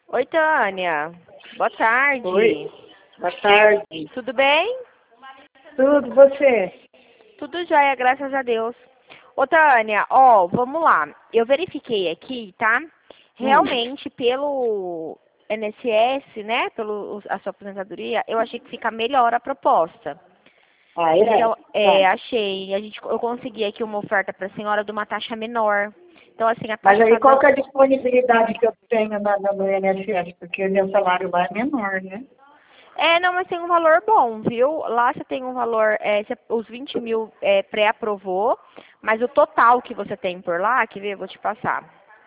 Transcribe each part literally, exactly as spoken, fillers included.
Oi, Tânia. Boa tarde. Oi, boa tarde. Tudo bem? Tudo, você? Tudo jóia, graças a Deus. Ô, Tânia, ó, vamos lá. Eu verifiquei aqui, tá? Hum. Realmente, pelo I N S S, né, pelo a sua aposentadoria, eu achei que fica melhor a proposta. Ah, é? Então, é, Tá. achei. A gente, eu consegui aqui uma oferta para a senhora de uma taxa menor. Então, assim, a Mas taxa aí tá qual dando... que é a disponibilidade que eu tenho na, na- no I N S S? Porque o meu salário lá é menor, né? É, não, mas tem um valor bom, viu? Lá você tem um valor, é, você- os vinte mil é, pré-aprovou, mas o total que você tem por lá, quer ver? Eu vou te passar.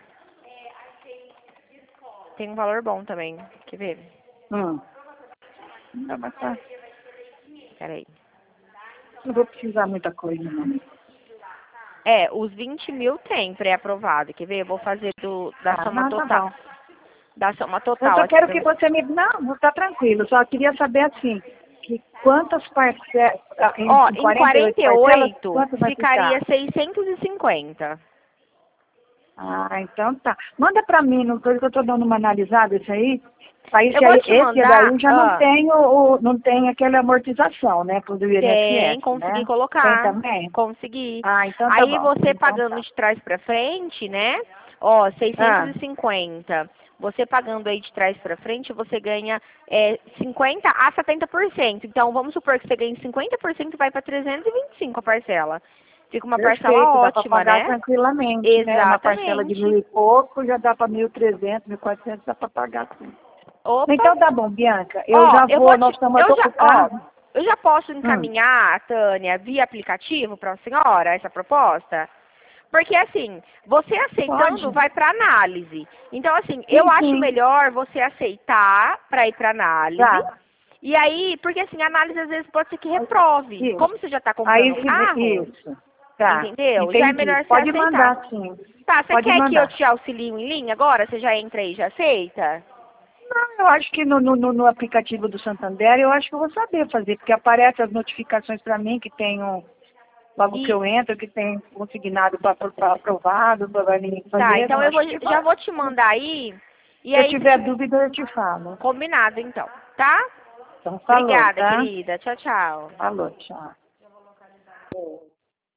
Tem um valor bom também, quer ver? Hum. Não, mas tá. Peraí. Não vou precisar muita coisa, não. É, os vinte mil tem pré-aprovado, quer ver? Eu vou fazer do, da Ah, soma não, tá total, bom. da soma Eu total só aqui quero pra que você. você me... Não, não tá tranquilo. Só queria saber, assim, que quantas parcelas... Em, Ó, em em quarenta e oito quarenta e parcelas, oito quanto vai ficaria ficar? seiscentos e cinquenta. Ah, então tá. Manda pra mim, não coisa que eu tô dando uma analisada isso aí. Aí, Eu esse, vou aí, te esse mandar, daí já não ah, tem, o, o- não tem aquela amortização, né, pro do tem, I N S S, consegui né? Tem colocar. também? Consegui. Ah, então tá Aí bom. você Então pagando tá. de trás pra frente, né? Ó, seiscentos Ah, e cinquenta. Você pagando aí de trás pra frente, você ganha é, cinquenta a setenta por cento. Então, vamos supor que você ganhe cinquenta por cento e vai para trezentos e vinte e cinco a parcela. Fica uma parcela perfeito, dá pra ótima, pagar né? tranquilamente, né? Uma parcela de mil Exatamente. e pouco, já dá pra mil e trezentos, mil e quatrocentos, dá pra pagar tudo. Opa. Então tá bom, Bianca. Eu Ó, já eu vou, vou nós te, estamos, eu eu tô com já, o ó, carro. eu já posso Hum, encaminhar, Tânia, via aplicativo para a senhora essa proposta? Porque assim, você aceitando pode? vai para análise. Então assim, eu Sim, acho sim. melhor você aceitar para ir para análise. Tá. E aí, porque assim, a análise às vezes pode ser que reprove. Como Isso. você já está comprando Aí o se vê- carro, isso. Tá. entendeu? Já é Entendi. melhor você Pode aceitar. mandar, sim. Tá, você Pode quer que eu mandar. te auxilio em linha agora? Você já entra aí e já aceita? Não, eu acho que no, no, no no aplicativo do Santander, eu acho que eu vou saber fazer, porque aparece as notificações para mim que tem um, logo que E eu entro, que tem consignado para aprovado, para mim tá, fazer. então Eu eu vou, acho que já vai. vou te mandar aí. E Se eu aí, se tiver tiver dúvida, eu te falo. combinado, então, tá? Então, falou, Obrigada, tá? querida. Tchau, tchau. Falou, tchau.